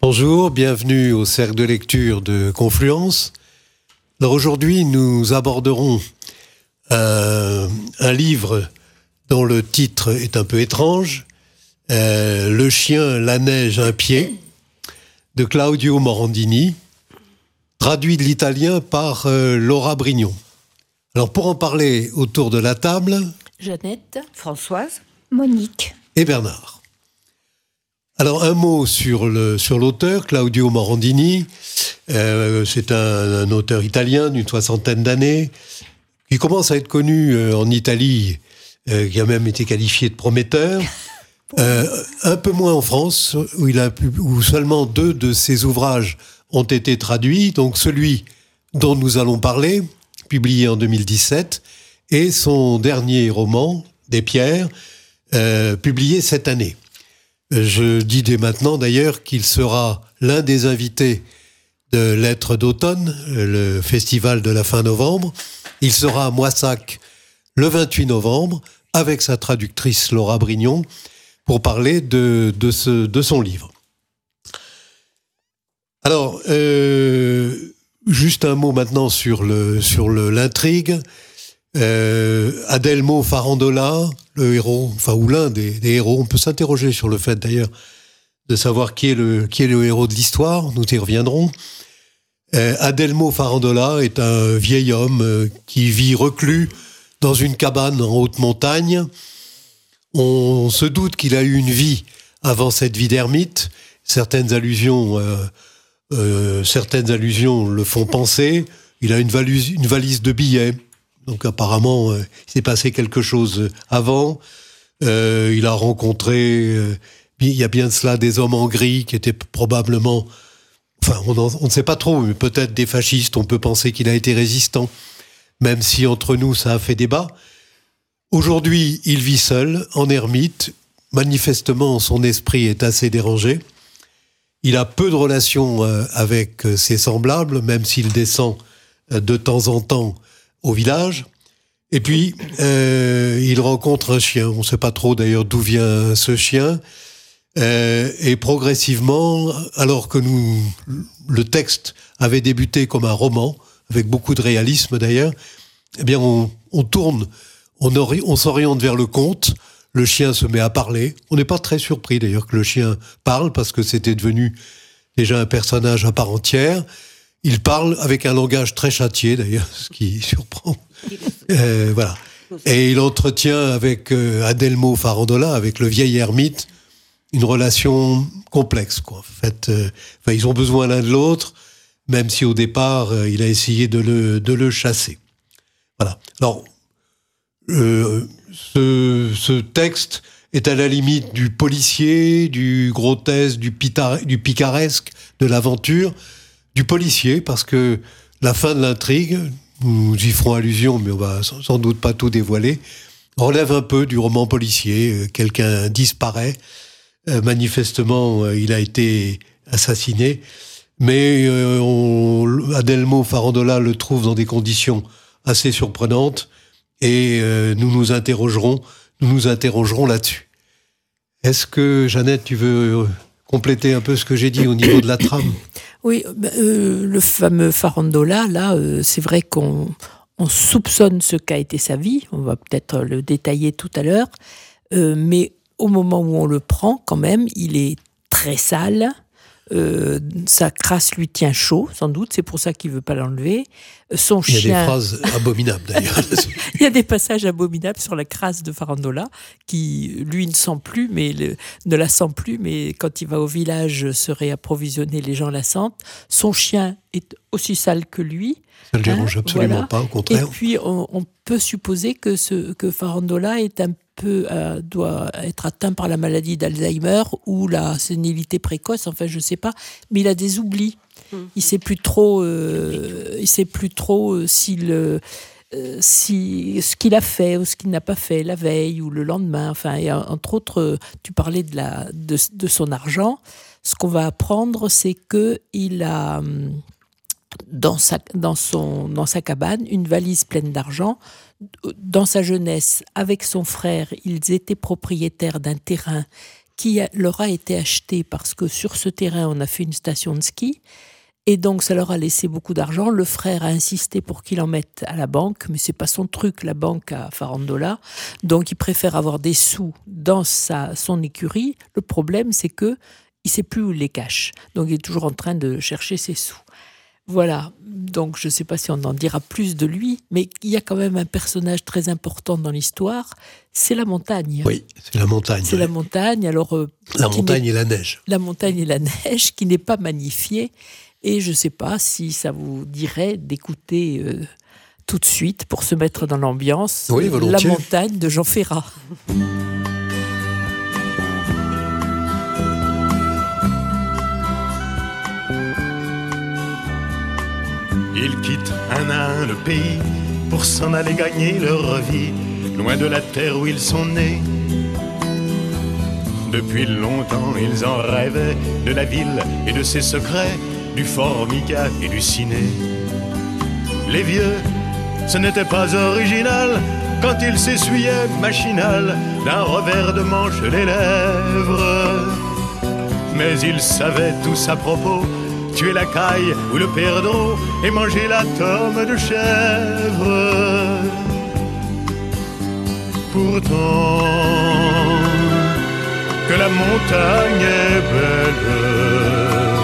Bonjour, bienvenue au cercle de lecture de Confluence. Alors aujourd'hui, nous aborderons un livre dont le titre est un peu étrange, Le chien, la neige, un pied, de Claudio Morandini, traduit de l'italien par Laura Brignon. Alors pour en parler autour de la table, Jeannette, Françoise, Monique et Bernard. Alors un mot sur l'auteur, Claudio Morandini. C'est un auteur italien d'une 60aine d'années, qui commence à être connu en Italie, qui a même été qualifié de prometteur. Un peu moins en France, où seulement 2 de ses ouvrages ont été traduits. Donc celui dont nous allons parler, publié en 2017, et son dernier roman, Des pierres, publié cette année. Je dis dès maintenant d'ailleurs qu'il sera l'un des invités de Lettres d'automne, le festival de la fin novembre. Il sera à Moissac le 28 novembre avec sa traductrice Laura Brignon pour parler de son livre. Alors, juste un mot maintenant sur l'intrigue. Adelmo Farandola, le héros, ou l'un des héros, on peut s'interroger sur le fait d'ailleurs de savoir qui est le héros de l'histoire, nous y reviendrons. Adelmo Farandola est un vieil homme qui vit reclus dans une cabane en haute montagne. On se doute qu'il a eu une vie avant cette vie d'ermite. Certaines allusions le font penser. Il a une valise de billets. Donc apparemment, il s'est passé quelque chose avant. Il a rencontré, il y a bien de cela, des hommes en gris qui étaient probablement, on ne sait pas trop, mais peut-être des fascistes. On peut penser qu'il a été résistant, même si entre nous, ça a fait débat. Aujourd'hui, il vit seul, en ermite. Manifestement, son esprit est assez dérangé. Il a peu de relations avec ses semblables, même s'il descend de temps en temps au village. Et puis, il rencontre un chien. On ne sait pas trop d'ailleurs d'où vient ce chien. Et progressivement, alors que le texte avait débuté comme un roman, avec beaucoup de réalisme d'ailleurs, eh bien on tourne, on s'oriente vers le conte. Le chien se met à parler. On n'est pas très surpris d'ailleurs que le chien parle, parce que c'était devenu déjà un personnage à part entière. Il parle avec un langage très châtié, d'ailleurs, ce qui surprend. Voilà. Et il entretient avec Adelmo Farandola, avec le vieil ermite, une relation complexe, quoi. En fait, ils ont besoin l'un de l'autre, même si au départ, il a essayé de le chasser. Voilà. Alors, ce texte est à la limite du policier, du grotesque, du picaresque, de l'aventure, du policier, parce que la fin de l'intrigue, nous y ferons allusion, mais on va sans doute pas tout dévoiler, relève un peu du roman policier. Quelqu'un disparaît, manifestement il a été assassiné, mais Adelmo Farandola le trouve dans des conditions assez surprenantes, et nous nous interrogerons là-dessus. Est-ce que, Jeannette, tu veux compléter un peu ce que j'ai dit au niveau de la trame ? Oui, le fameux Farandola, là, c'est vrai qu'on soupçonne ce qu'a été sa vie, on va peut-être le détailler tout à l'heure, mais au moment où on le prend, quand même, il est très sale, sa crasse lui tient chaud, sans doute, c'est pour ça qu'il ne veut pas l'enlever. Son chien... Il y a des phrases abominables, d'ailleurs. Il y a des passages abominables sur la crasse de Farandola, qui, lui, ne la sent plus, mais quand il va au village se réapprovisionner, les gens la sentent. Son chien est aussi sale que lui. Ça ne le dérange absolument pas, au contraire. Et puis, on peut supposer que Farandola est doit être atteint par la maladie d'Alzheimer ou la sénilité précoce, enfin, je ne sais pas, mais il a des oublis. Il sait plus trop ce qu'il a fait ou ce qu'il n'a pas fait la veille ou le lendemain. Enfin, et entre autres, tu parlais de son argent. Ce qu'on va apprendre, c'est que il a dans sa cabane une valise pleine d'argent. Dans sa jeunesse, avec son frère, ils étaient propriétaires d'un terrain qui leur a été acheté parce que sur ce terrain, on a fait une station de ski. Et donc, ça leur a laissé beaucoup d'argent. Le frère a insisté pour qu'il en mette à la banque, mais c'est pas son truc, la banque à Farandola. Donc, il préfère avoir des sous dans son écurie. Le problème, c'est que il sait plus où il les cache. Donc, il est toujours en train de chercher ses sous. Voilà. Donc, je ne sais pas si on en dira plus de lui, mais il y a quand même un personnage très important dans l'histoire. C'est la montagne. Oui, c'est la montagne. C'est la montagne. Alors, la montagne et la neige. La montagne et la neige, qui n'est pas magnifiée. Et je ne sais pas si ça vous dirait d'écouter tout de suite, pour se mettre dans l'ambiance, oui, La montagne de Jean Ferrat. Ils quittent un à un le pays pour s'en aller gagner leur vie, loin de la terre où ils sont nés. Depuis longtemps, ils en rêvaient de la ville et de ses secrets, du Formica et du ciné. Les vieux, ce n'était pas original quand ils s'essuyaient machinal d'un revers de manche les lèvres. Mais ils savaient tous à propos tuer la caille ou le perdreau et manger la tome de chèvre. Pourtant, que la montagne est belle,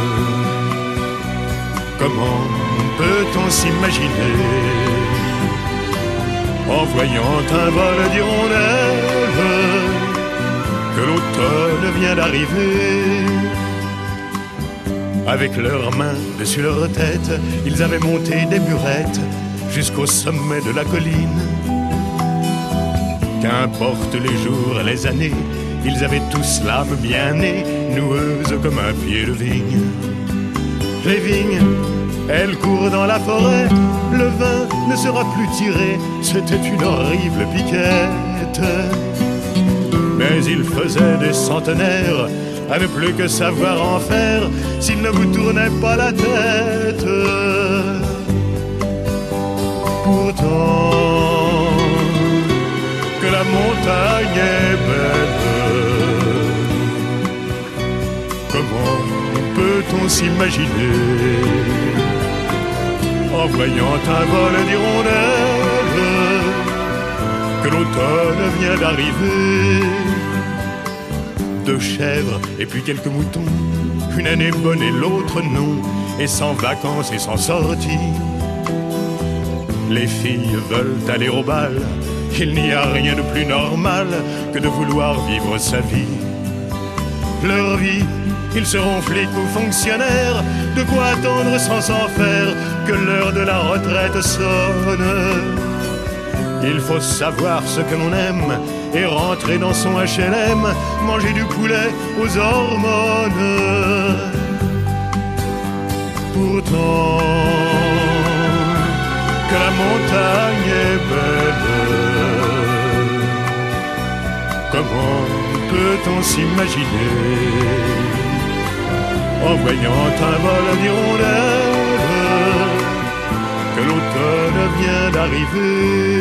comment peut-on s'imaginer en voyant un vol d'hirondelles que l'automne vient d'arriver? Avec leurs mains dessus leur tête, ils avaient monté des burettes jusqu'au sommet de la colline. Qu'importe les jours et les années, ils avaient tous l'âme bien née, noueuse comme un pied de vigne. Les vignes, elles courent dans la forêt, le vin ne sera plus tiré, c'était une horrible piquette. Mais ils faisaient des centenaires à ne plus que savoir en faire s'ils ne vous tournaient pas la tête. Pourtant, que la montagne est belle, comment peut-on s'imaginer en voyant un vol d'hirondelles que l'automne vient d'arriver? 2 chèvres et puis quelques moutons, une année bonne et l'autre non, et sans vacances et sans sortie. Les filles veulent aller au bal, il n'y a rien de plus normal que de vouloir vivre sa vie. Leur vie, ils seront flics ou fonctionnaires, de quoi attendre sans s'en faire que l'heure de la retraite sonne. Il faut savoir ce que l'on aime et rentrer dans son HLM, manger du poulet aux hormones. Pourtant, que la montagne est belle, comment peut-on s'imaginer en voyant un vol d'hirondelles que l'automne vient d'arriver?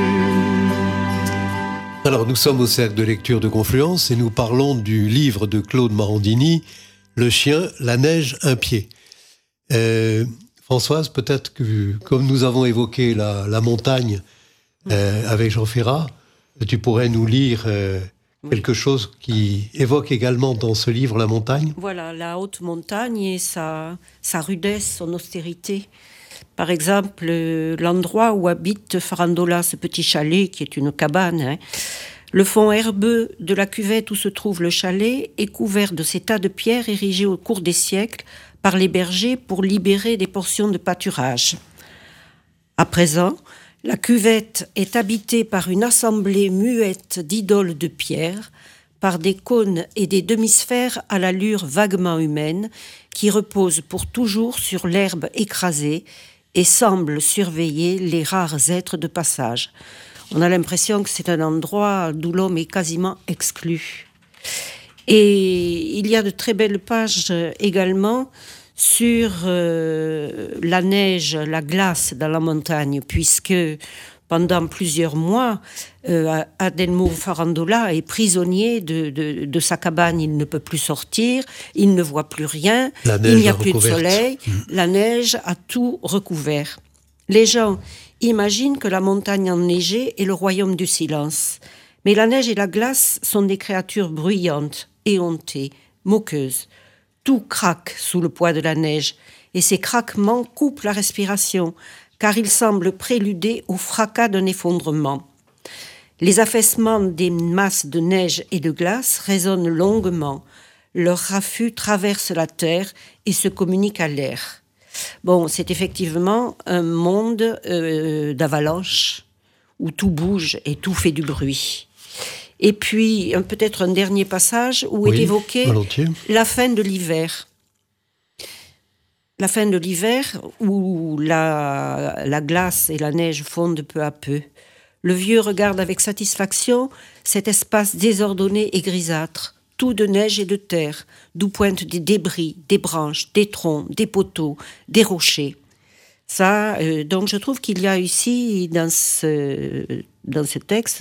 Alors, nous sommes au cercle de lecture de Confluence et nous parlons du livre de Claude Morandini, Le chien, la neige, un pied. Françoise, peut-être que, comme nous avons évoqué la montagne avec Jean Ferrat, tu pourrais nous lire quelque chose qui évoque également dans ce livre la montagne? Voilà, la haute montagne et sa rudesse, son austérité. Par exemple, l'endroit où habite Farandola, ce petit chalet qui est une cabane, le fond herbeux de la cuvette où se trouve le chalet est couvert de ces tas de pierres érigées au cours des siècles par les bergers pour libérer des portions de pâturage. À présent, la cuvette est habitée par une assemblée muette d'idoles de pierre, par des cônes et des demi-sphères à l'allure vaguement humaine qui reposent pour toujours sur l'herbe écrasée et semblent surveiller les rares êtres de passage. On a l'impression que c'est un endroit d'où l'homme est quasiment exclu. Et il y a de très belles pages également sur la neige, la glace dans la montagne, puisque pendant plusieurs mois, Adelmo Farandola est prisonnier de sa cabane. Il ne peut plus sortir, il ne voit plus rien, il n'y a plus de soleil, la neige a tout recouvert. Les gens imaginent que la montagne enneigée est le royaume du silence. Mais la neige et la glace sont des créatures bruyantes, éhontées, moqueuses. Tout craque sous le poids de la neige, et ces craquements coupent la respiration, car ils semblent préluder au fracas d'un effondrement. Les affaissements des masses de neige et de glace résonnent longuement. Leurs raffus traversent la terre et se communiquent à l'air. Bon, c'est effectivement un monde d'avalanche, où tout bouge et tout fait du bruit. Et puis, peut-être un dernier passage où est évoquée la fin de l'hiver. La fin de l'hiver, où la glace et la neige fondent peu à peu. Le vieux regarde avec satisfaction cet espace désordonné et grisâtre, tout de neige et de terre, d'où pointent des débris, des branches, des troncs, des poteaux, des rochers. Ça, donc je trouve qu'il y a ici, dans ce texte,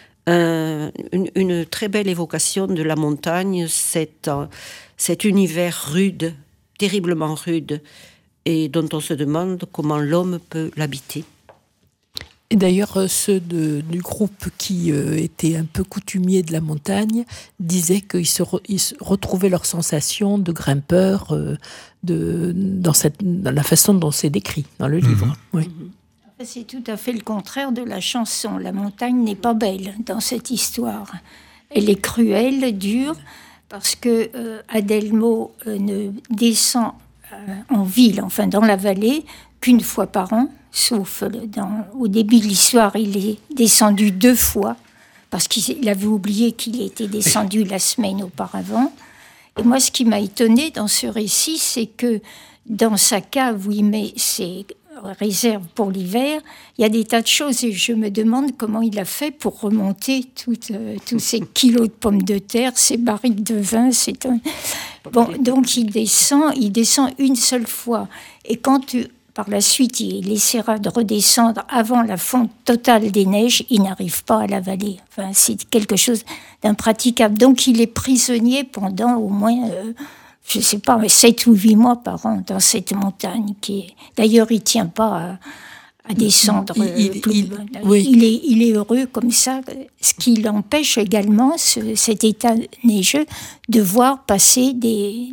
une très belle évocation de la montagne, cet univers rude, terriblement rude, et dont on se demande comment l'homme peut l'habiter. Et d'ailleurs, ceux du groupe qui étaient un peu coutumiers de la montagne disaient qu'ils ils retrouvaient leur sensation de grimpeur dans la façon dont c'est décrit dans le livre. Oui. C'est tout à fait le contraire de la chanson. La montagne n'est pas belle dans cette histoire. Elle est cruelle, dure, parce que Adelmo ne descend en ville, enfin dans la vallée, qu'une fois par an, sauf au début de l'histoire, il est descendu 2 fois, parce qu'il avait oublié qu'il était descendu la semaine auparavant. Et moi, ce qui m'a étonnée dans ce récit, c'est que dans sa cave où il met ses réserves pour l'hiver, il y a des tas de choses, et je me demande comment il a fait pour remonter tous ces kilos de pommes de terre, ces barriques de vin. Bon, donc il descend une seule fois. Et quand par la suite, il essaiera de redescendre avant la fonte totale des neiges, il n'arrive pas à la vallée. Enfin, c'est quelque chose d'impraticable. Donc il est prisonnier pendant au moins, je ne sais pas, 7 ou 8 mois par an dans cette montagne. D'ailleurs, il ne tient pas à descendre. Il est heureux comme ça, ce qui l'empêche également, cet état neigeux, de voir passer des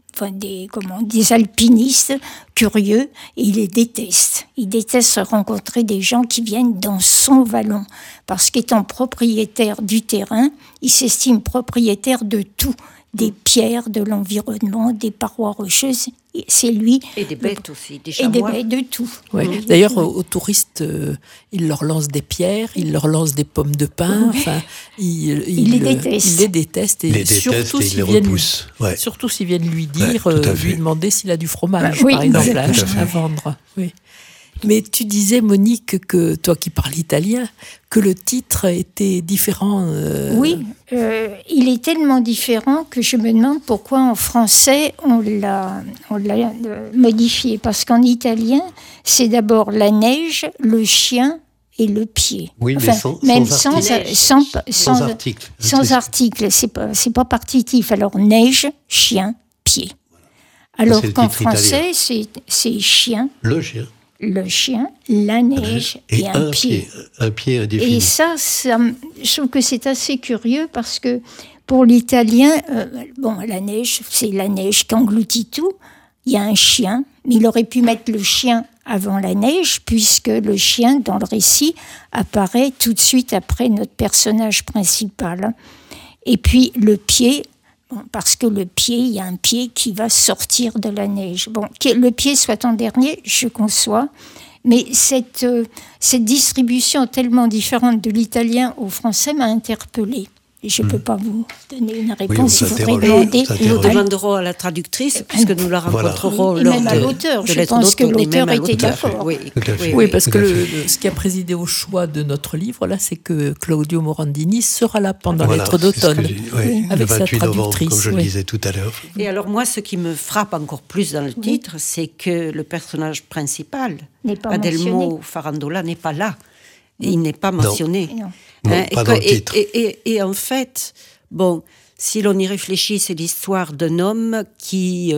alpinistes curieux, et il les déteste. Il déteste rencontrer des gens qui viennent dans son vallon, parce qu'étant propriétaire du terrain, il s'estime propriétaire de tout, des pierres, de l'environnement, des parois rocheuses. C'est lui. Et des bêtes aussi, des chamois. Et des bêtes, de tout. Ouais. D'ailleurs, aux touristes, il leur lance des pierres, il leur lance des pommes de pin. Enfin, il les déteste. Et surtout s'ils viennent lui dire, lui demander s'il a du fromage, par exemple, à vendre. Oui. Mais tu disais, Monique, que toi qui parles italien, que le titre était différent. Oui, il est tellement différent que je me demande pourquoi en français on l'a modifié. Parce qu'en italien, c'est d'abord la neige, le chien et le pied. Oui, mais sans article. Sans article, c'est pas partitif. Alors neige, chien, pied. Alors qu'en français, c'est chien. Le chien, la neige et un pied. Un pied indéfini. Et ça, je trouve que c'est assez curieux parce que pour l'italien, la neige, c'est la neige qui engloutit tout. Il y a un chien, mais il aurait pu mettre le chien avant la neige, puisque le chien, dans le récit, apparaît tout de suite après notre personnage principal. Et puis le pied. Parce que le pied, il y a un pied qui va sortir de la neige. Bon, que le pied soit en dernier, je conçois, mais cette distribution tellement différente de l'italien au français m'a interpellée. Et je ne peux pas vous donner une réponse. Nous demanderons à la traductrice, puisque nous la rencontrerons lors de... Et même à l'auteur. Je pense que l'auteur était d'accord. Oui, parce que ce qui a présidé au choix de notre livre, là, c'est que Claudio Morandini sera là pendant l'être d'automne, avec sa traductrice. Le 28 novembre, comme je le disais tout à l'heure. Et alors moi, ce qui me frappe encore plus dans le titre, c'est que le personnage principal, Adelmo Farandola, n'est pas là. Il n'est pas mentionné. Non, pas dans le titre. Et en fait, bon, si l'on y réfléchit, c'est l'histoire d'un homme qui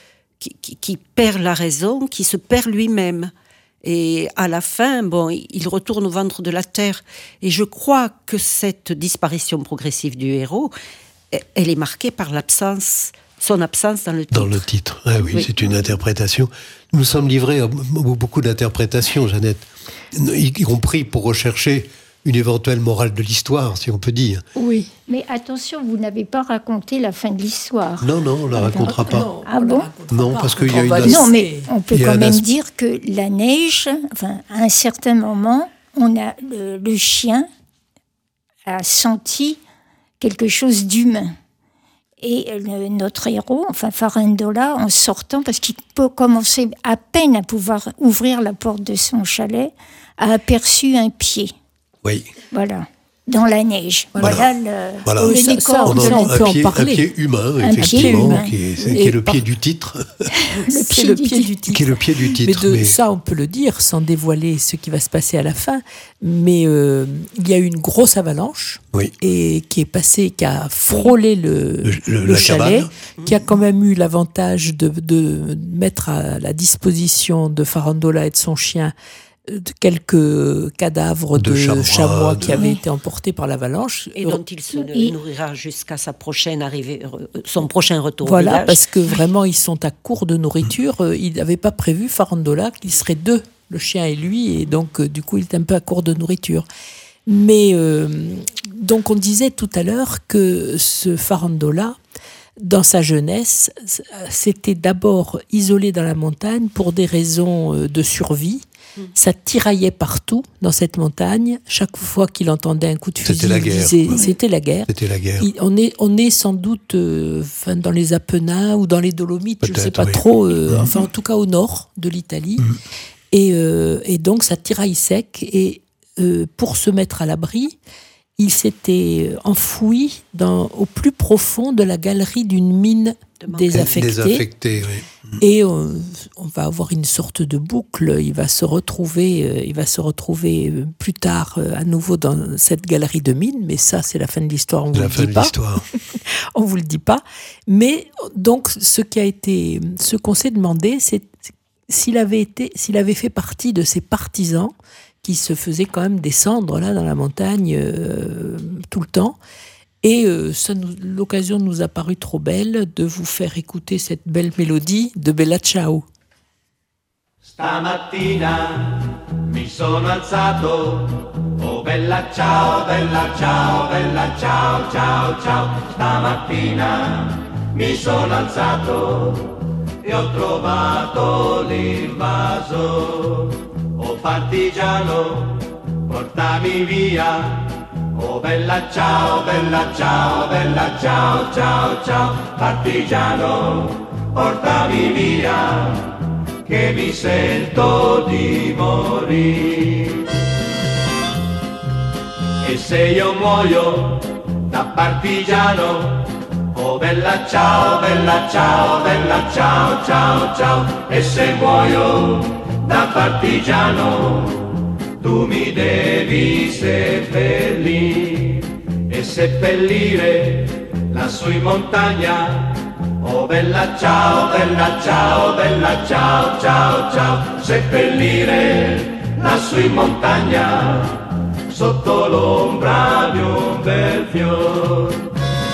perd la raison, qui se perd lui-même. Et à la fin, bon, il retourne au ventre de la terre. Et je crois que cette disparition progressive du héros, elle est marquée par son absence dans le titre. Dans le titre, ah oui, c'est une interprétation. Nous sommes livrés à beaucoup d'interprétations, Jeannette, y compris pour rechercher une éventuelle morale de l'histoire, si on peut dire. Oui. Mais attention, vous n'avez pas raconté la fin de l'histoire. Non, on ne la racontera pas. Non, Ah bon ? Non, parce qu'il y a une... Non, mais on peut Il y a quand un même aspect- dire que la neige, enfin, à un certain moment, on a le chien a senti quelque chose d'humain. Et notre héros, enfin Farandola, en sortant, parce qu'il peut commencer à peine à pouvoir ouvrir la porte de son chalet, a aperçu un pied. Oui. Voilà. Dans la neige. Voilà Voilà. le Ça, décor. on de en la- peut un parler. pied humain, Un pied effectivement, humain. qui est le pied du titre. C'est le pied du titre. Qui est le pied du titre. Mais ça, on peut le dire sans dévoiler ce qui va se passer à la fin. Mais il y a eu une grosse avalanche Oui. et qui a frôlé le la chalet, cabane. qui a quand même eu l'avantage de mettre à la disposition de Farandola et de son chien de quelques cadavres de chamois qui avaient été emportés par l'avalanche. Et dont il se nourrira jusqu'à sa prochaine arrivée, son prochain retour au Voilà, village. parce que vraiment, ils sont à court de nourriture. Il n'avait pas prévu, Farandola, qu'il serait deux, le chien et lui, et donc, du coup, il est un peu à court de nourriture. Mais, donc, on disait tout à l'heure que ce Farandola, dans sa jeunesse, s'était d'abord isolé dans la montagne pour des raisons de survie. Ça tiraillait partout dans cette montagne. Chaque fois qu'il entendait un coup de fusil, C'était la guerre. c'était la guerre. C'était la guerre. On est sans doute dans les Apennins ou dans les Dolomites, je ne sais Peut-être, pas oui. trop, enfin en tout cas au nord de l'Italie. Et donc ça tiraille sec. Et pour se mettre à l'abri, il s'était enfoui au plus profond de la galerie d'une mine désaffectée. Désaffecté, oui. Et on va avoir une sorte de boucle. Il va se retrouver plus tard à nouveau dans cette galerie de mine. Mais ça, c'est la fin de l'histoire. On vous le dit pas. On vous le dit pas. Mais donc, ce qu'on s'est demandé, c'est s'il avait fait partie de ces partisans qui se faisaient quand même descendre là dans la montagne tout le temps. Et l'occasion nous a paru trop belle de vous faire écouter cette belle mélodie de Bella Ciao. Stamattina mi sono alzato, oh bella ciao, bella ciao, bella ciao, ciao, ciao. Stamattina mi sono alzato e ho trovato l'invaso, oh partigiano, portami via. Oh bella ciao, bella ciao, bella ciao, ciao, ciao, partigiano, portami via, che mi sento di morire. E se io muoio da partigiano, oh bella ciao, bella ciao, bella ciao, ciao, ciao, e se muoio da partigiano, tu mi devi seppellire e seppellire lassù in montagna. Oh bella ciao, bella ciao, bella ciao, ciao, ciao, seppellire lassù in montagna sotto l'ombra di un bel fior.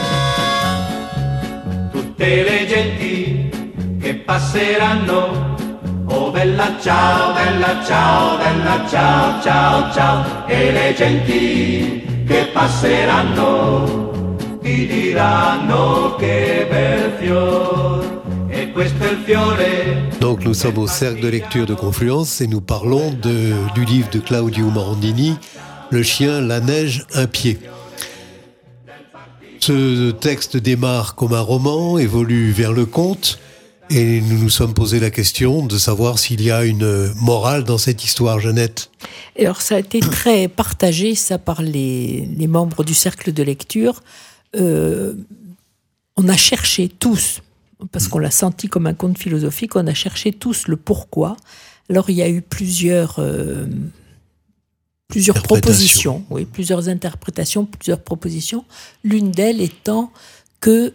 Tutte le genti che passeranno, oh bella ciao, bella ciao, bella ciao, ciao, ciao, e le genti che passeranno ti diranno che bel fior, e questo è il fiore. Donc nous sommes au cercle de lecture de Confluence et nous parlons du livre de Claudio Morandini, Le chien, la neige, un pied. Ce texte démarre comme un roman, évolue vers le conte. Et nous nous sommes posé la question de savoir s'il y a une morale dans cette histoire, Jeannette. Alors, ça a été très partagé, ça, par les membres du cercle de lecture. On a cherché tous, parce qu'on l'a senti comme un conte philosophique, on a cherché tous le pourquoi. Alors, il y a eu plusieurs plusieurs propositions, oui, plusieurs interprétations, plusieurs propositions. L'une d'elles étant que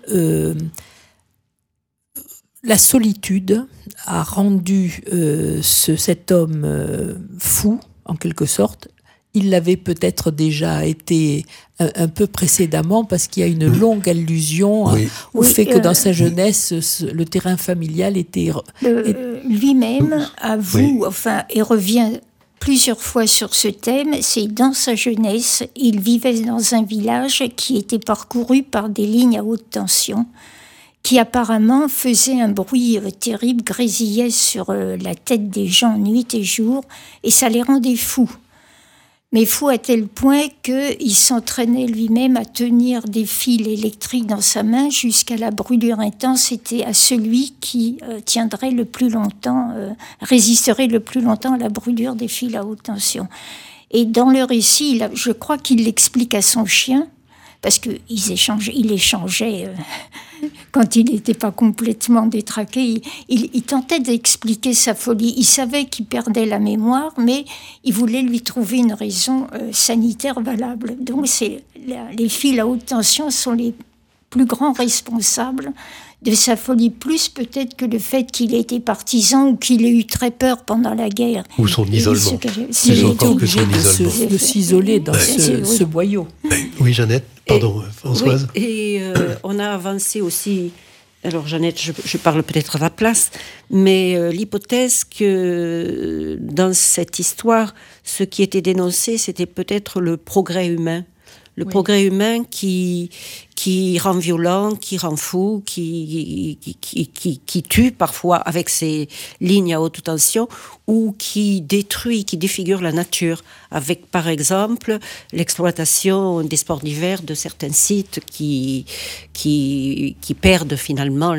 la solitude a rendu cet homme fou, en quelque sorte. Il l'avait peut-être déjà été un peu précédemment, parce qu'il y a une longue allusion au fait que dans sa jeunesse, le terrain familial était... Lui-même avoue, et revient plusieurs fois sur ce thème, c'est dans sa jeunesse, il vivait dans un village qui était parcouru par des lignes à haute tension, qui apparemment faisaient un bruit terrible, grésillait sur la tête des gens nuit et jour, et ça les rendait fous. Mais fou à tel point qu'il s'entraînait lui-même à tenir des fils électriques dans sa main jusqu'à la brûlure intense. C'était à celui qui tiendrait le plus longtemps, résisterait le plus longtemps à la brûlure des fils à haute tension. Et dans le récit, je crois qu'il l'explique à son chien, parce qu'il échangeait quand il n'était pas complètement détraqué, il tentait d'expliquer sa folie. Il savait qu'il perdait la mémoire, mais il voulait lui trouver une raison sanitaire valable. Donc les fils à haute tension sont les plus grands responsables de sa folie, plus peut-être que le fait qu'il ait été partisan ou qu'il ait eu très peur pendant la guerre. Ou son isolement. Il était obligé de s'isoler dans ce boyau. Oui, Jeannette, pardon, Françoise. Oui, et on a avancé aussi, alors Jeannette, je parle peut-être à ta place, mais l'hypothèse que dans cette histoire, ce qui était dénoncé, c'était peut-être le progrès humain. Le progrès humain qui rend violent, qui rend fou, qui tue parfois avec ses lignes à haute tension, ou qui détruit, qui défigure la nature, avec par exemple l'exploitation des sports d'hiver de certains sites qui perdent finalement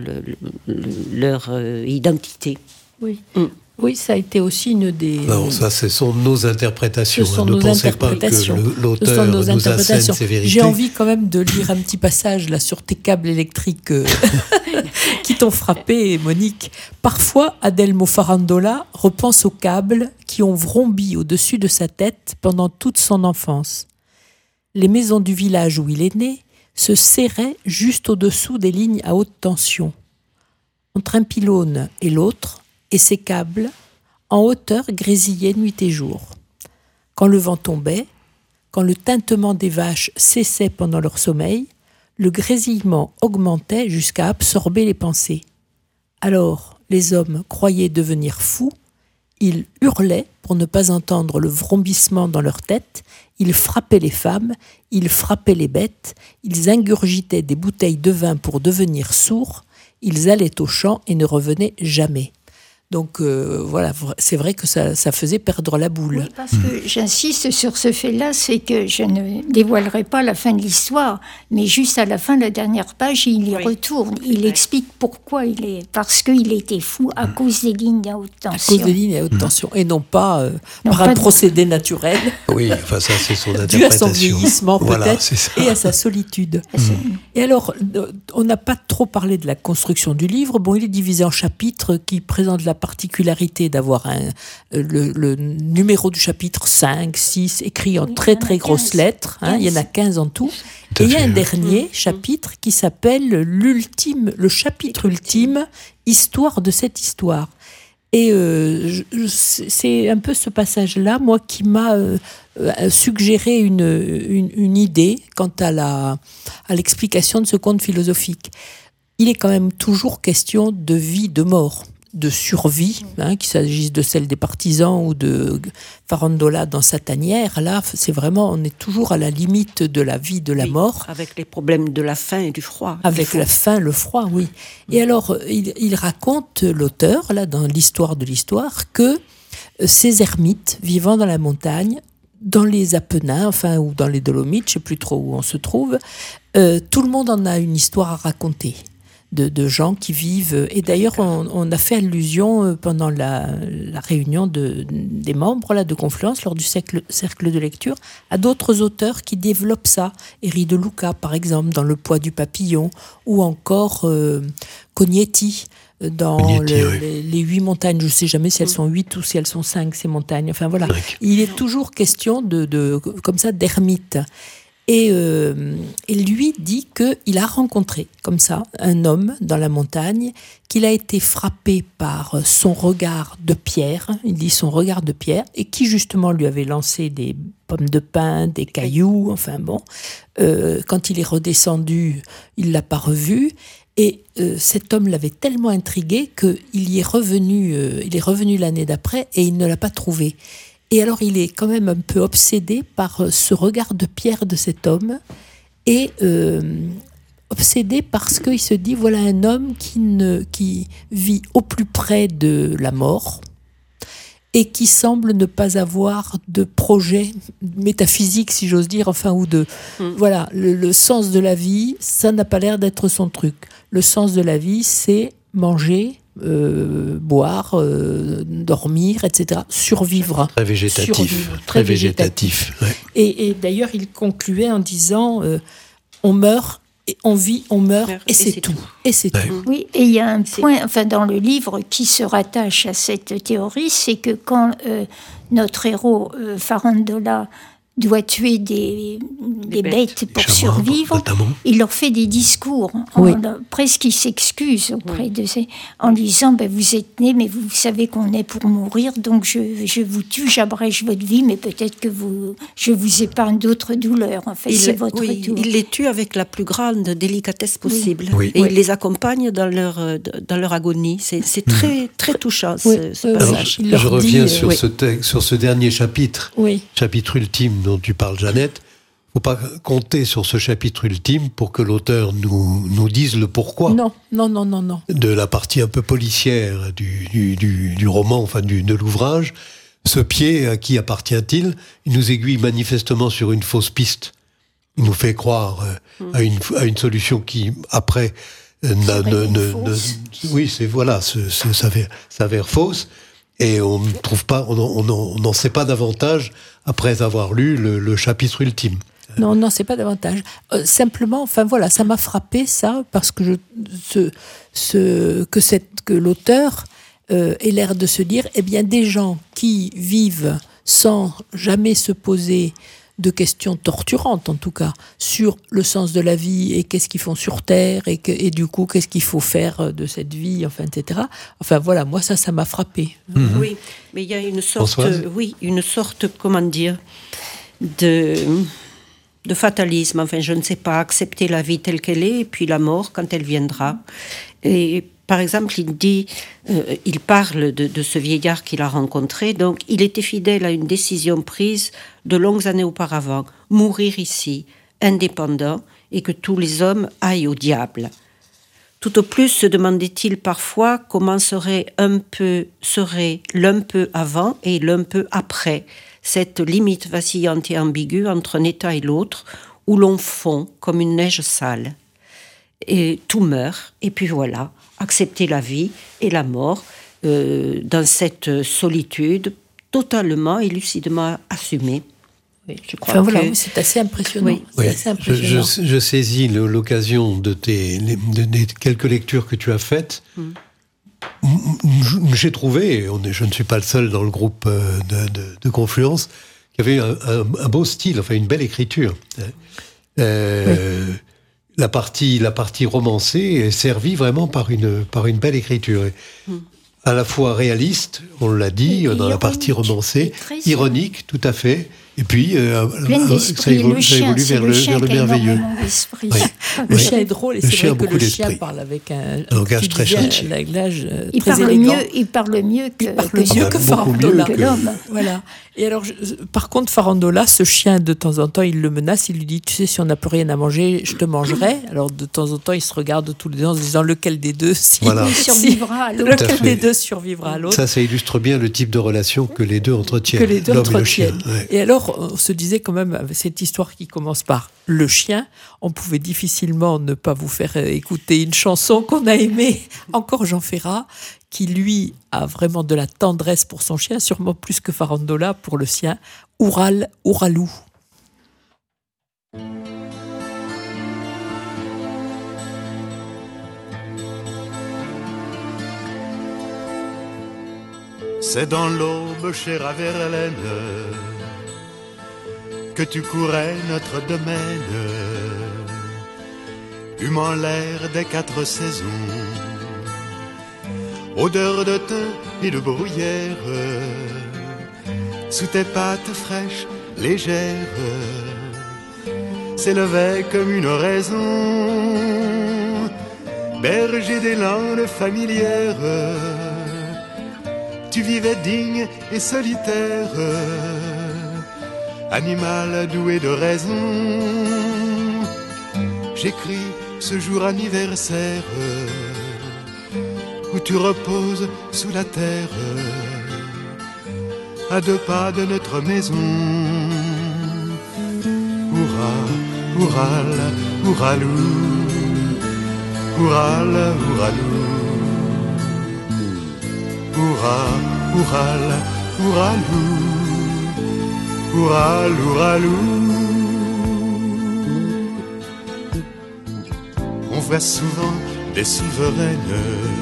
leur identité. Oui. Oui, ça a été aussi une des... Non, ça, ce sont nos interprétations. Ne pensez pas que l'auteur nous assène ses vérités. J'ai envie quand même de lire un petit passage là sur tes câbles électriques qui t'ont frappé, Monique. Parfois, Adelmo Farandola repense aux câbles qui ont vrombi au-dessus de sa tête pendant toute son enfance. Les maisons du village où il est né se serraient juste au-dessous des lignes à haute tension. Entre un pylône et l'autre, et ces câbles, en hauteur, grésillaient nuit et jour. Quand le vent tombait, quand le tintement des vaches cessait pendant leur sommeil, le grésillement augmentait jusqu'à absorber les pensées. Alors, les hommes croyaient devenir fous, ils hurlaient pour ne pas entendre le vrombissement dans leur tête, ils frappaient les femmes, ils frappaient les bêtes, ils ingurgitaient des bouteilles de vin pour devenir sourds, ils allaient au champ et ne revenaient jamais. Donc voilà, c'est vrai que ça faisait perdre la boule. Oui, parce que j'insiste sur ce fait-là, c'est que je ne dévoilerai pas la fin de l'histoire, mais juste à la fin, la dernière page, il y retourne. Il explique pourquoi parce qu'il était fou à cause des lignes à haute tension. À cause des lignes à haute tension, et non pas par un procédé naturel. Oui, enfin ça c'est son interprétation. Dû à son vieillissement peut-être, et à sa solitude. Et alors, on n'a pas trop parlé de la construction du livre. Bon, il est divisé en chapitres qui présentent la particularité d'avoir le numéro du chapitre 5, 6, écrit en très très grosses lettres. Il y en a 15 en tout. Et il y a un dernier chapitre qui s'appelle le chapitre ultime, Histoire de cette histoire. Et c'est un peu ce passage-là, moi, qui m'a suggéré une idée quant à l'explication de ce conte philosophique. Il est quand même toujours question de vie, de mort, de survie, qu'il s'agisse de celle des partisans ou de Farandola dans sa tanière. Là, c'est vraiment, on est toujours à la limite de la vie, de la mort. Avec les problèmes de la faim et du froid. Avec la faim, le froid, oui. Et alors, il raconte, l'auteur, là, dans l'histoire de l'histoire, que ces ermites vivant dans la montagne, dans les Apennins, ou dans les Dolomites, je ne sais plus trop où on se trouve, tout le monde en a une histoire à raconter. De gens qui vivent. Et d'ailleurs, on a fait allusion pendant la réunion des membres là, de Confluence, lors du cercle de lecture, à d'autres auteurs qui développent ça. Eri de Luca, par exemple, dans Le poids du papillon, ou encore Cognetti, dans les 8 montagnes. Je ne sais jamais si elles sont 8 ou si elles sont 5, ces montagnes. Enfin voilà, il est toujours question comme ça d'ermites. Et lui dit qu'il a rencontré comme ça un homme dans la montagne, qu'il a été frappé par son regard de pierre, il dit son regard de pierre, et qui justement lui avait lancé des pommes de pin, des cailloux, enfin bon. Quand il est redescendu, il ne l'a pas revu. Et cet homme l'avait tellement intrigué qu'il est revenu l'année d'après et il ne l'a pas trouvé. Et alors, il est quand même un peu obsédé par ce regard de pierre de cet homme, et obsédé parce qu'il se dit, voilà un homme qui vit au plus près de la mort et qui semble ne pas avoir de projet métaphysique, si j'ose dire, enfin, ou de... Voilà, le sens de la vie, ça n'a pas l'air d'être son truc. Le sens de la vie, c'est manger, boire, dormir, etc. Survivre. Très végétatif. Très végétatif. Ouais. Et d'ailleurs, il concluait en disant on meurt, et on vit, on meurt, et c'est tout. Et c'est tout. Oui, et il y a un point, enfin, dans le livre qui se rattache à cette théorie, c'est que quand notre héros, Farandola, doit tuer des bêtes pour survivre, il leur fait des discours. Presque il s'excuse auprès de ces, en disant vous êtes nés, mais vous savez qu'on est pour mourir, donc je vous tue, j'abrège votre vie, mais peut-être que je vous épargne d'autres douleurs. En fait, c'est votre tour. Il les tue avec la plus grande délicatesse possible. Et il les accompagne dans leur agonie. C'est très, très touchant, ce passage. Alors, je reviens sur ce dernier chapitre, chapitre ultime dont tu parles, Jeannette. Il ne faut pas compter sur ce chapitre ultime pour que l'auteur nous dise le pourquoi. Non. De la partie un peu policière du roman, enfin de l'ouvrage. Ce pied, à qui appartient-il ? Il nous aiguille manifestement sur une fausse piste. Il nous fait croire à une solution qui, après, s'avère fausse. Et on ne trouve pas, on n'en sait pas davantage après avoir lu le chapitre ultime. Non, c'est pas davantage. Simplement, enfin voilà, ça m'a frappé ça parce que que l'auteur ait l'air de se dire, eh bien, des gens qui vivent sans jamais se poser de questions torturantes, en tout cas, sur le sens de la vie et qu'est-ce qu'ils font sur Terre et du coup, qu'est-ce qu'il faut faire de cette vie, enfin, etc. Enfin, voilà, moi, ça m'a frappé. Oui, mais il y a une sorte, comment dire, de fatalisme. Enfin, je ne sais pas, accepter la vie telle qu'elle est et puis la mort quand elle viendra. Et par exemple, il parle de ce vieillard qu'il a rencontré. Donc, il était fidèle à une décision prise de longues années auparavant. Mourir ici, indépendant, et que tous les hommes aillent au diable. Tout au plus se demandait-il parfois comment serait l'un peu avant et l'un peu après, cette limite vacillante et ambiguë entre un état et l'autre, où l'on fond comme une neige sale. Et tout meurt, et puis voilà, accepter la vie et la mort dans cette solitude totalement et lucidement assumée. Oui, je crois c'est assez impressionnant. Oui. Je saisis l'occasion des quelques lectures que tu as faites. J'ai trouvé, je ne suis pas le seul dans le groupe de Confluence, qu'il y avait un beau style, enfin une belle écriture. La partie romancée est servie vraiment par une belle écriture. À la fois réaliste, on l'a dit, dans la partie romancée, ironique, tout à fait, et puis ça évolue vers le merveilleux. Le chien est drôle, et c'est vrai que le chien parle avec un langage très chargé. Il parle mieux que Farandola. Voilà. Et alors, par contre, Farandola, ce chien, de temps en temps, il le menace, il lui dit, tu sais, si on n'a plus rien à manger, je te mangerai. Alors, de temps en temps, ils se regardent tous les deux en se disant lequel des deux survivra à l'autre. Lequel des deux survivra à l'autre. Ça illustre bien le type de relation que les deux entretiennent. L'homme et le chien. Et alors, on se disait quand même, avec cette histoire qui commence par le chien, on pouvait difficilement ne pas vous faire écouter une chanson qu'on a aimée, encore Jean Ferrat, qui lui a vraiment de la tendresse pour son chien, sûrement plus que Farandola pour le sien, Oural, Ouralou. C'est dans l'aube, chère à Verlaine, que tu courais notre domaine, humant l'air des 4 saisons, odeur de thym et de bruyère, sous tes pattes fraîches, légères, s'élevait comme une raison, berger des landes familières. Tu vivais digne et solitaire, animal doué de raison. J'écris ce jour anniversaire où tu reposes sous la terre, à 2 pas de notre maison. Hourra, hourala, houralou, hourala, houralou. Hourra, hourala, houralou, houralou, houralou. On voit souvent des souveraines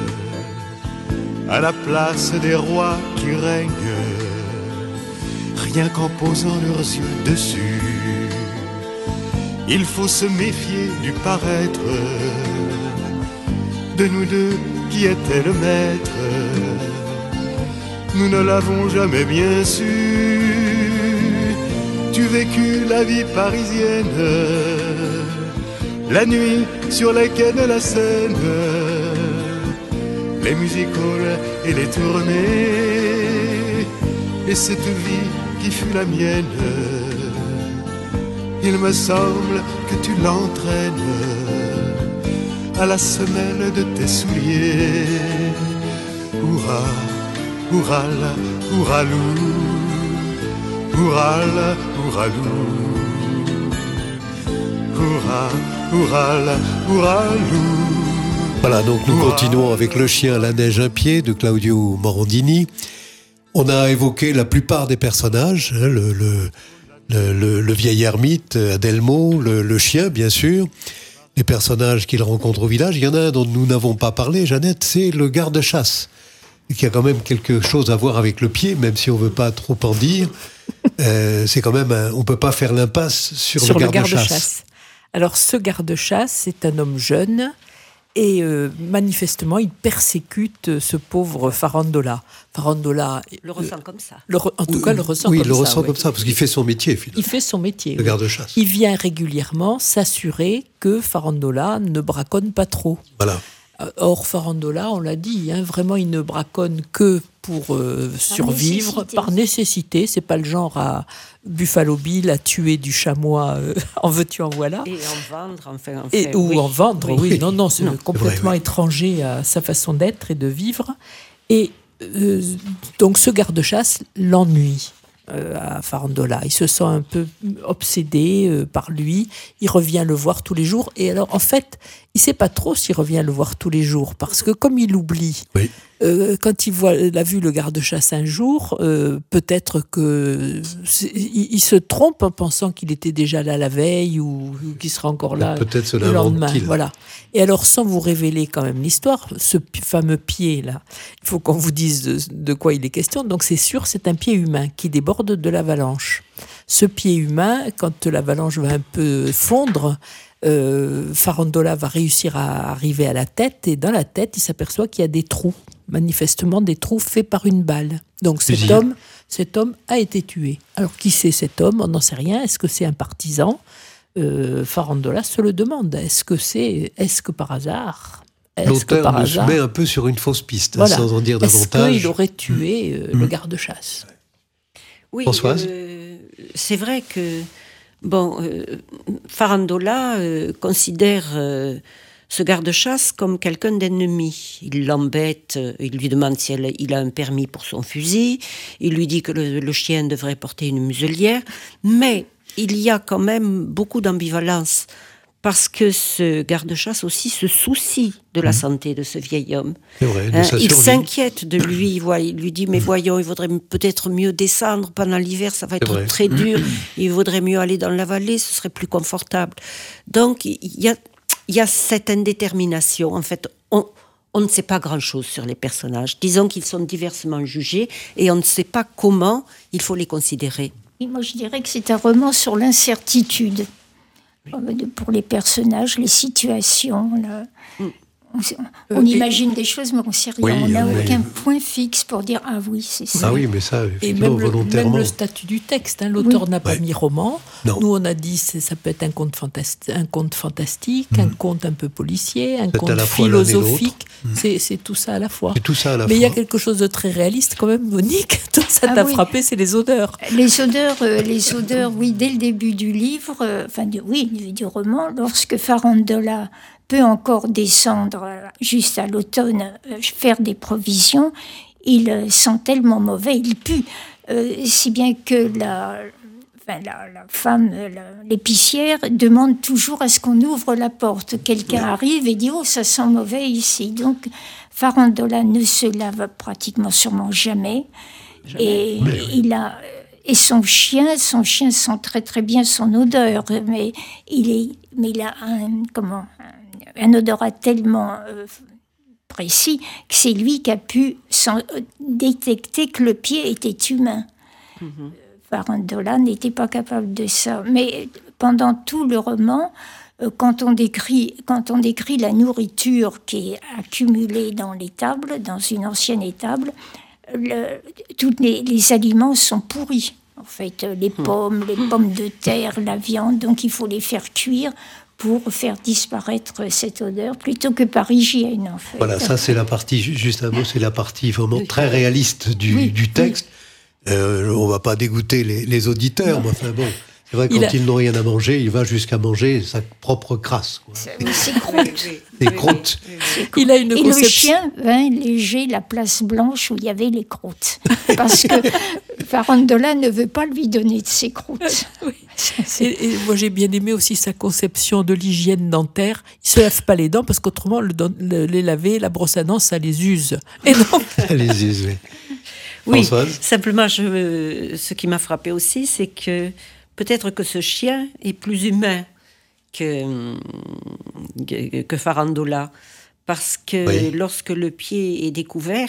à la place des rois qui règnent, rien qu'en posant leurs yeux dessus. Il faut se méfier du paraître de nous deux qui était le maître. Nous ne l'avons jamais bien su. Tu vécus la vie parisienne, la nuit sur les quais de la Seine, les music-halls et les tournées. Et cette vie qui fut la mienne, il me semble que tu l'entraînes à la semelle de tes souliers. Hourra, hourala, houralou, hourala, houralou. Hourra, hourala, houralou. Voilà, donc nous continuons avec Le chien à la neige un pied de Claudio Morandini. On a évoqué la plupart des personnages, hein, le vieil ermite, Adelmo, le chien, bien sûr, les personnages qu'il rencontre au village. Il y en a un dont nous n'avons pas parlé, Jeannette, c'est le garde-chasse, qui a quand même quelque chose à voir avec le pied, même si on ne veut pas trop en dire. C'est quand même on ne peut pas faire l'impasse sur le garde-chasse. Alors, ce garde-chasse, c'est un homme jeune, et manifestement, il persécute ce pauvre Farandola. Farandola le ressent comme ça. En tout cas, le ressent oui, comme ça. Oui, il le ressent comme ça, parce qu'il fait son métier, finalement. Il fait son métier. Le garde-chasse. Il vient régulièrement s'assurer que Farandola ne braconne pas trop. Voilà. Or, Farandola, on l'a dit, hein, vraiment, il ne braconne que pour survivre, par nécessité. C'est pas le genre à Buffalo Bill à tuer du chamois en veux-tu, en voilà. Et en vendre, enfin ou oui. en vendre, oui. Non, c'est complètement vrai, oui. étranger à sa façon d'être et de vivre. Et donc, ce garde-chasse l'ennuie à Farandola. Il se sent un peu obsédé par lui. Il revient le voir tous les jours. Et alors, en fait, il ne sait pas trop s'il revient le voir tous les jours, parce que comme il oublie, oui. Quand il a vu le garde-chasse un jour, peut-être qu'il se trompe en pensant qu'il était déjà là la veille ou qu'il sera encore là le lendemain. Voilà. Et alors, sans vous révéler quand même l'histoire, ce fameux pied-là, il faut qu'on vous dise de quoi il est question. Donc, c'est sûr, c'est un pied humain qui déborde de l'avalanche. Ce pied humain, quand l'avalanche va un peu fondre, Farandola va réussir à arriver à la tête, et dans la tête, il s'aperçoit qu'il y a des trous, manifestement des trous faits par une balle. Donc cet homme a été tué. Alors qui c'est cet homme? On n'en sait rien. Est-ce que c'est un partisan? Farandola se le demande. Est-ce que par hasard L'auteur nous met un peu sur une fausse piste, voilà. Sans en dire davantage. Est-ce qu'il aurait tué le garde-chasse? Oui, Françoise, c'est vrai que Farandola considère ce garde-chasse comme quelqu'un d'ennemi. Il l'embête, il lui demande si il a un permis pour son fusil, il lui dit que le chien devrait porter une muselière, mais il y a quand même beaucoup d'ambivalence, parce que ce garde-chasse aussi se soucie de la santé de ce vieil homme. C'est vrai, Il s'inquiète de lui, il lui dit, mais voyons, il vaudrait peut-être mieux descendre pendant l'hiver, ça va être très dur, il vaudrait mieux aller dans la vallée, ce serait plus confortable. Donc, il y a cette indétermination. En fait, on ne sait pas grand-chose sur les personnages. Disons qu'ils sont diversement jugés et on ne sait pas comment il faut les considérer. Et moi, je dirais que c'est un roman sur l'incertitude. Pour les personnages, les situations. On imagine des choses, mais on ne sait rien. Oui, on n'a aucun point fixe pour dire « Ah oui, c'est ça ». Ah oui, mais ça, Et effectivement, volontairement. même le statut du texte. L'auteur n'a pas mis roman. Non. Nous, on a dit ça peut être un conte fantastique, un conte un peu policier, un C'est à conte la fois l'un et philosophique. C'est tout ça à la fois. C'est tout ça à la Mais fois. il y a quelque chose de très réaliste quand même, Monique. Toi, ça t'a frappé, c'est les odeurs. Les odeurs, oui, dès le début du livre, du roman, lorsque Farandola peut encore descendre juste à l'automne, faire des provisions, il sent tellement mauvais, il pue, si bien que la femme, l'épicière, demande toujours à ce qu'on ouvre la porte. Quelqu'un arrive et dit « Oh, ça sent mauvais ici ». Donc, Farandola ne se lave pratiquement sûrement jamais. Et et son chien sent très très bien son odeur, mais il a un odorat tellement précis que c'est lui qui a pu détecter que le pied était humain. Farandola n'était pas capable de ça. Mais pendant tout le roman, quand on décrit la nourriture qui est accumulée dans l'étable, dans une ancienne étable, tous les aliments sont pourris. En fait, les pommes de terre, la viande, donc il faut les faire cuire pour faire disparaître cette odeur, plutôt que par hygiène, en fait. Voilà, ça c'est la partie, juste un mot, c'est la partie vraiment très réaliste du texte. On va pas dégoûter les auditeurs, mais enfin bon, c'est vrai, quand ils n'ont rien à manger, il va jusqu'à manger sa propre crasse. C'est croûte. Des croûtes. Il a une Et conception. le chien vint léger la place blanche où il y avait les croûtes. Parce que Farandola ne veut pas lui donner de ses croûtes. Et moi, j'ai bien aimé aussi sa conception de l'hygiène dentaire. Il ne se lave pas les dents parce qu'autrement, les laver, la brosse à dents, ça les use. Et non. Ça les use, oui. Oui, Françoise ? simplement, ce qui m'a frappé aussi, c'est que peut-être que ce chien est plus humain que Farandola, parce que lorsque le pied est découvert,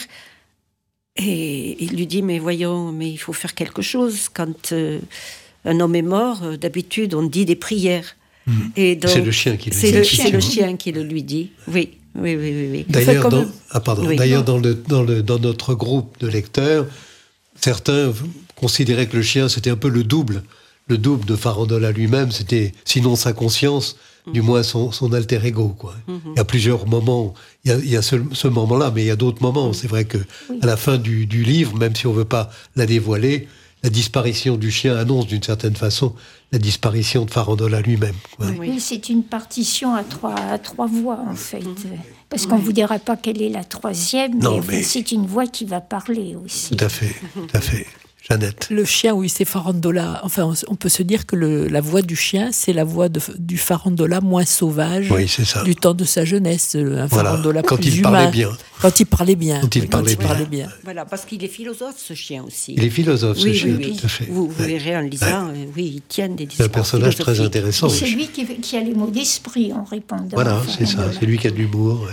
et il lui dit « Mais voyons, mais il faut faire quelque chose. Quand un homme est mort, d'habitude, on dit des prières. » Et donc, c'est le chien qui le dit. C'est le chien qui le lui dit, oui. D'ailleurs, Oui. D'ailleurs dans notre groupe de lecteurs, certains considéraient que le chien, c'était un peu le double de Farandola lui-même, c'était sinon sa conscience, du moins son alter ego, quoi. Il y a plusieurs moments, il y a ce moment-là, mais il y a d'autres moments. C'est vrai que à la fin du livre, même si on veut pas la dévoiler, la disparition du chien annonce d'une certaine façon la disparition de Farandola lui-même. Quoi. Oui, c'est une partition à trois voix, en fait. Parce qu'on ne vous dira pas quelle est la troisième, mais c'est une voix qui va parler aussi. Tout à fait. Jeannette. Le chien, oui, c'est Farandola. Enfin, on peut se dire que la voix du chien, c'est la voix du Farandola moins sauvage, c'est ça. du temps de sa jeunesse. Un Farandola quand plus il humain. parlait bien. Quand il parlait bien. Quand il parlait bien. Voilà, parce qu'il est philosophe, ce chien aussi. Il est philosophe, ce chien, oui. tout à fait. Vous verrez en lisant, il tient des discours. C'est un personnage très intéressant. C'est lui qui a les mots d'esprit en répondant. Voilà, c'est ça. C'est lui qui a de l'humour.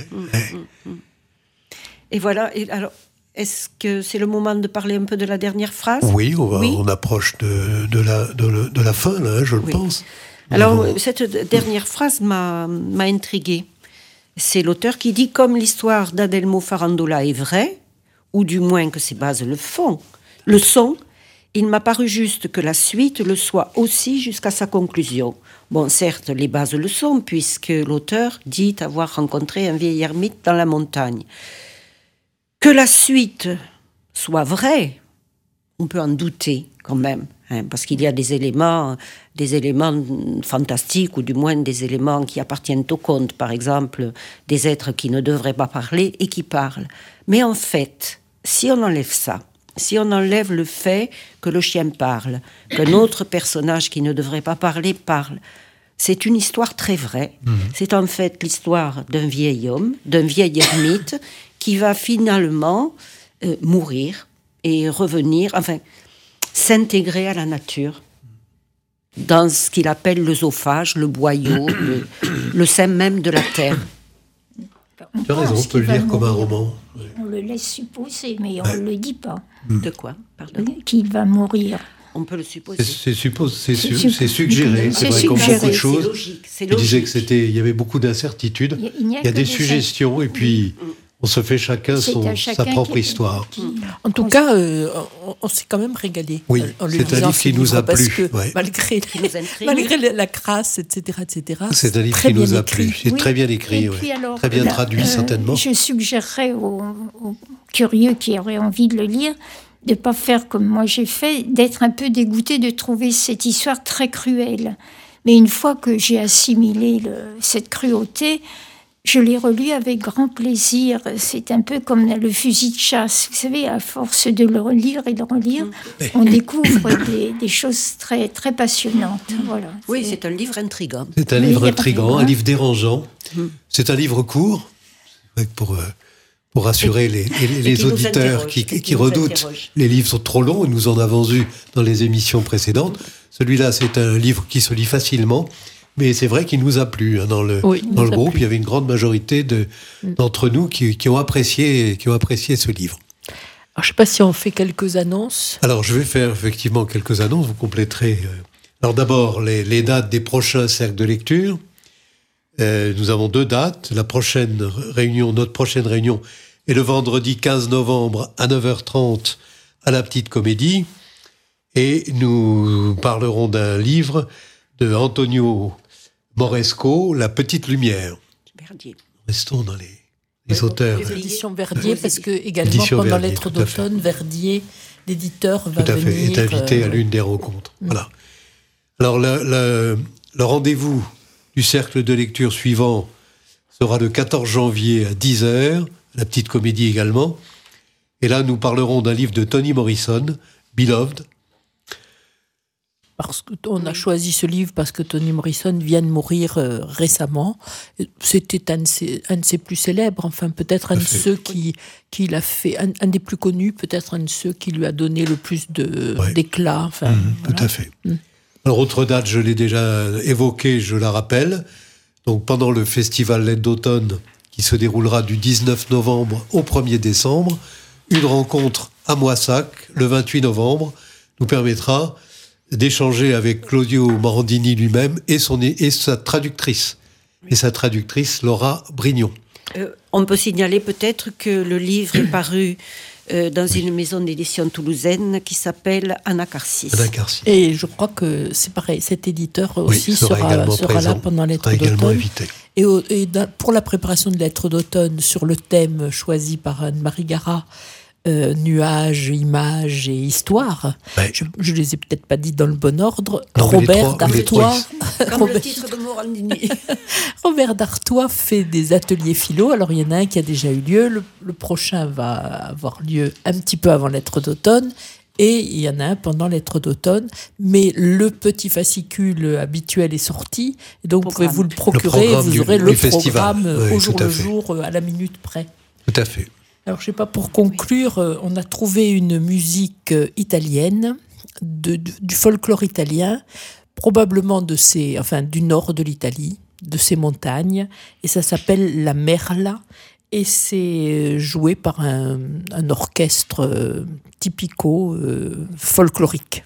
Et voilà. Et alors, est-ce que c'est le moment de parler un peu de la dernière phrase ? Oui, on approche de la fin, là, je le pense. Alors, cette dernière phrase m'a intriguée. C'est l'auteur qui dit « Comme l'histoire d'Adelmo Farandola est vraie, ou du moins que ses bases le sont, il m'a paru juste que la suite le soit aussi jusqu'à sa conclusion. » Bon, certes, les bases le sont, puisque l'auteur dit avoir rencontré un vieil ermite dans la montagne. Que la suite soit vraie, on peut en douter quand même, parce qu'il y a des éléments fantastiques, ou du moins des éléments qui appartiennent au conte, par exemple, des êtres qui ne devraient pas parler et qui parlent. Mais en fait, si on enlève ça, si on enlève le fait que le chien parle, qu'un autre personnage qui ne devrait pas parler parle, c'est une histoire très vraie. C'est en fait l'histoire d'un vieil homme, d'un vieil ermite, qui va finalement mourir et revenir, enfin, s'intégrer à la nature, dans ce qu'il appelle l'œsophage, le boyau, le sein même de la terre. Tu as raison, on peut le lire comme un roman. Ouais. On le laisse supposer, mais on ne le dit pas. De quoi, pardon? Qu'il va mourir. On peut le supposer. C'est suggéré. C'est vrai, comme suggéré. beaucoup de choses. C'est logique. C'est Tu disais logique. qu'il y avait beaucoup d'incertitudes. Il n'y Il y a des suggestions, et puis on se fait chacun sa propre histoire. En tout cas, on s'est quand même régalé. Oui, en le c'est un lisant, livre ce qui nous a parce plu, que ouais. malgré la crasse, etc., C'est un livre très qui nous bien a plu. écrit. C'est très bien écrit, Et ouais. puis alors, Très bien traduit, certainement. Je suggérerais aux curieux qui auraient envie de le lire de ne pas faire comme moi j'ai fait, d'être un peu dégoûté de trouver cette histoire très cruelle. Mais une fois que j'ai assimilé cette cruauté, je l'ai relu avec grand plaisir. C'est un peu comme le fusil de chasse. Vous savez, à force de le relire et de le relire, on découvre des choses très, très passionnantes. Voilà. Oui, c'est un livre intriguant. C'est un Mais livre il y a pas intriguant, de- un livre dérangeant. C'est un livre court, c'est vrai que pour rassurer les qui nous auditeurs interroge, qui et qui nous redoutent interroge. les livres sont trop longs, et nous en avons eu dans les émissions précédentes. Celui-là, c'est un livre qui se lit facilement, mais c'est vrai qu'il nous a plu hein, dans le nous a groupe. plu. Il y avait une grande majorité d'entre nous qui ont apprécié ce livre. Alors, je ne sais pas si on fait quelques annonces. Alors, je vais faire effectivement quelques annonces, vous compléterez. Alors d'abord, les dates des prochains cercles de lecture. Nous avons 2 dates. Notre prochaine réunion est le vendredi 15 novembre à 9h30 à la Petite Comédie. Et nous parlerons d'un livre de Antonio Moresco, La Petite Lumière. Verdier. Restons dans les auteurs. Les éditions Verdier, parce que également Éditions pendant Verdier, Lettres tout à fait. d'automne, Verdier, l'éditeur, va Tout à fait, venir. est invité à l'une des rencontres. Voilà. Alors, le rendez-vous du cercle de lecture suivant sera le 14 janvier à 10h, la Petite Comédie également. Et là, nous parlerons d'un livre de Toni Morrison, Beloved. Parce qu'on a choisi ce livre parce que Toni Morrison vient de mourir récemment. C'était un de ses plus célèbres, enfin peut-être un de ceux qui l'a fait, un des plus connus, peut-être un de ceux qui lui a donné le plus d'éclat. Enfin, voilà. Tout à fait. Alors, autre date, je l'ai déjà évoquée, je la rappelle. Donc, pendant le festival Lettres d'automne, qui se déroulera du 19 novembre au 1er décembre, une rencontre à Moissac, le 28 novembre, nous permettra d'échanger avec Claudio Morandini lui-même et sa traductrice. Et sa traductrice, Laura Brignon. On peut signaler peut-être que le livre est paru dans une maison d'édition toulousaine qui s'appelle Anacarsis. Et je crois que c'est pareil, cet éditeur aussi sera là pendant Lettres d'automne. Et pour la préparation de Lettres d'automne, sur le thème choisi par Anne-Marie Garat, nuages, images et histoire. Ouais. Je les ai peut-être pas dit dans le bon ordre. Non, Robert Dartois, comme le titre de Morandini. Robert Dartois fait des ateliers philo. Alors il y en a un qui a déjà eu lieu. Le prochain va avoir lieu un petit peu avant Lettres d'automne. Et il y en a un pendant Lettres d'automne, mais le petit fascicule habituel est sorti, et donc vous pouvez vous le procurer, vous aurez le programme au jour le jour, à la minute près. Tout à fait. Alors, je ne sais pas, pour conclure, on a trouvé une musique italienne, du folklore italien, probablement du nord de l'Italie, de ces montagnes, et ça s'appelle la merla, et c'est joué par un orchestre typico folklorique.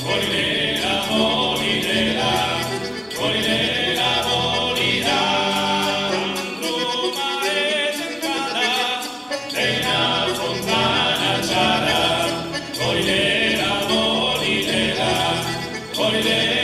Holiday.